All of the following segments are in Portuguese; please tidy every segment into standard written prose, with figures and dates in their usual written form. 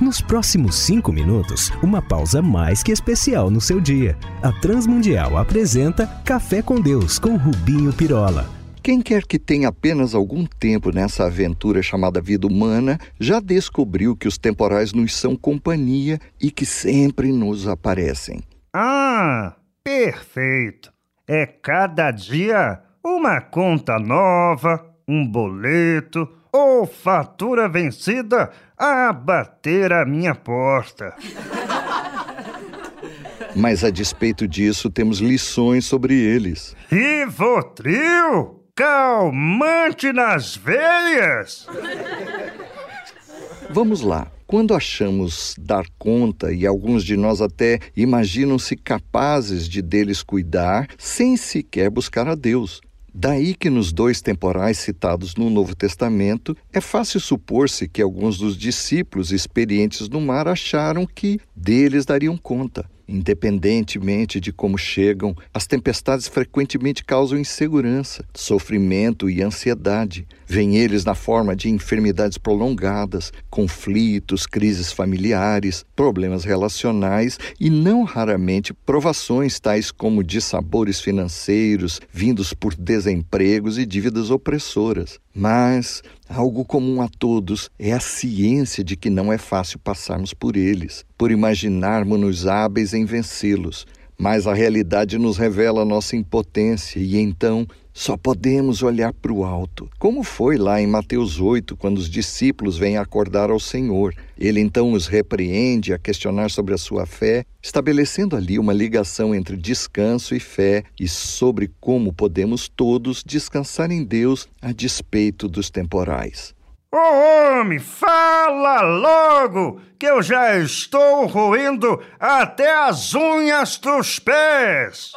Nos próximos 5 minutos, uma pausa mais que especial no seu dia. A Transmundial apresenta Café com Deus com Rubinho Pirola. Quem quer que tenha apenas algum tempo nessa aventura chamada vida humana, já descobriu que os temporais nos são companhia e que sempre nos aparecem. Ah, perfeito! É cada dia uma conta nova, um boleto ou fatura vencida a bater à minha porta. Mas a despeito disso, temos lições sobre eles. Rivotril? Calmante nas veias? Vamos lá. Quando achamos dar conta, e alguns de nós até imaginam-se capazes de deles cuidar, sem sequer buscar a Deus. Daí que nos 2 temporais citados no Novo Testamento, é fácil supor-se que alguns dos discípulos experientes no mar acharam que deles dariam conta. Independentemente de como chegam, as tempestades frequentemente causam insegurança, sofrimento e ansiedade. Vêm eles na forma de enfermidades prolongadas, conflitos, crises familiares, problemas relacionais e, não raramente, provações tais como dissabores financeiros, vindos por desempregos e dívidas opressoras. Mas algo comum a todos é a ciência de que não é fácil passarmos por eles, por imaginarmos-nos hábeis em vencê-los. Mas a realidade nos revela a nossa impotência e então só podemos olhar para o alto. Como foi lá em Mateus 8, quando os discípulos vêm acordar ao Senhor. Ele então os repreende a questionar sobre a sua fé, estabelecendo ali uma ligação entre descanso e fé e sobre como podemos todos descansar em Deus a despeito dos temporais. Ô homem, fala logo, que eu já estou roendo até as unhas dos pés.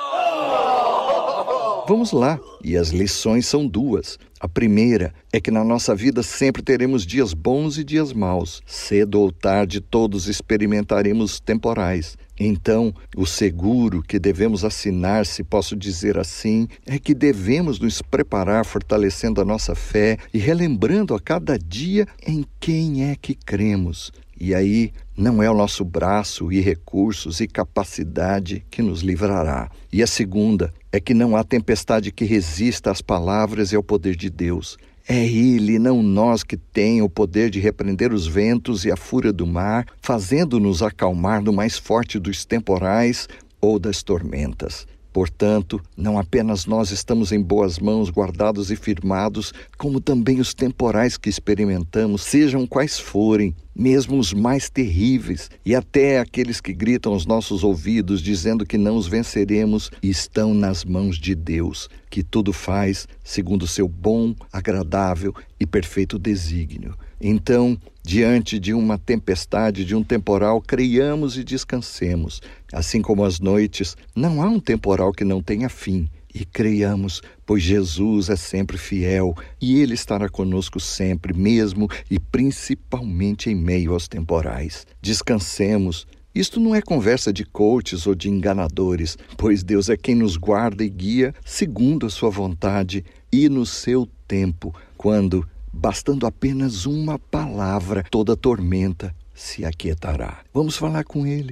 Vamos lá, e as lições são 2. A primeira é que na nossa vida sempre teremos dias bons e dias maus. Cedo ou tarde todos experimentaremos temporais. Então, o seguro que devemos assinar, se posso dizer assim, é que devemos nos preparar fortalecendo a nossa fé e relembrando a cada dia em quem é que cremos. E aí, não é o nosso braço e recursos e capacidade que nos livrará. E a segunda é que não há tempestade que resista às palavras e ao poder de Deus. É Ele, não nós, que tem o poder de repreender os ventos e a fúria do mar, fazendo-nos acalmar no mais forte dos temporais ou das tormentas. Portanto, não apenas nós estamos em boas mãos, guardados e firmados, como também os temporais que experimentamos, sejam quais forem, mesmo os mais terríveis, e até aqueles que gritam aos nossos ouvidos, dizendo que não os venceremos, estão nas mãos de Deus, que tudo faz segundo o seu bom, agradável e perfeito desígnio. Então, diante de uma tempestade, de um temporal, creiamos e descansemos. Assim como as noites, não há um temporal que não tenha fim. E creiamos, pois Jesus é sempre fiel e Ele estará conosco sempre, mesmo e principalmente em meio aos temporais. Descansemos. Isto não é conversa de coaches ou de enganadores, pois Deus é quem nos guarda e guia segundo a sua vontade e no seu tempo, quando, bastando apenas uma palavra, toda tormenta se aquietará. Vamos falar com Ele.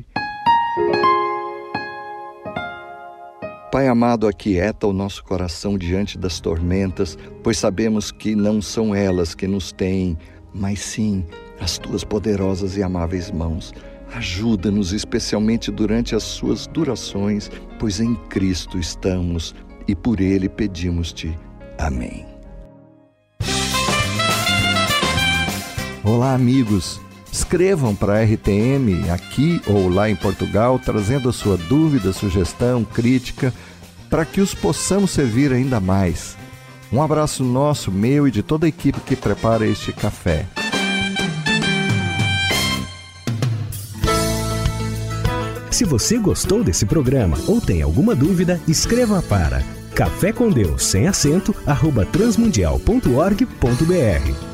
Pai amado, aquieta o nosso coração diante das tormentas, pois sabemos que não são elas que nos têm, mas sim as Tuas poderosas e amáveis mãos. Ajuda-nos especialmente durante as suas durações, pois em Cristo estamos e por Ele pedimos-te. Amém. Olá, amigos. Escrevam para a RTM aqui ou lá em Portugal, trazendo a sua dúvida, sugestão, crítica, para que os possamos servir ainda mais. Um abraço nosso, meu e de toda a equipe que prepara este café. Se você gostou desse programa ou tem alguma dúvida, escreva para cafécomdeus, sem acento, @transmundial.org.br.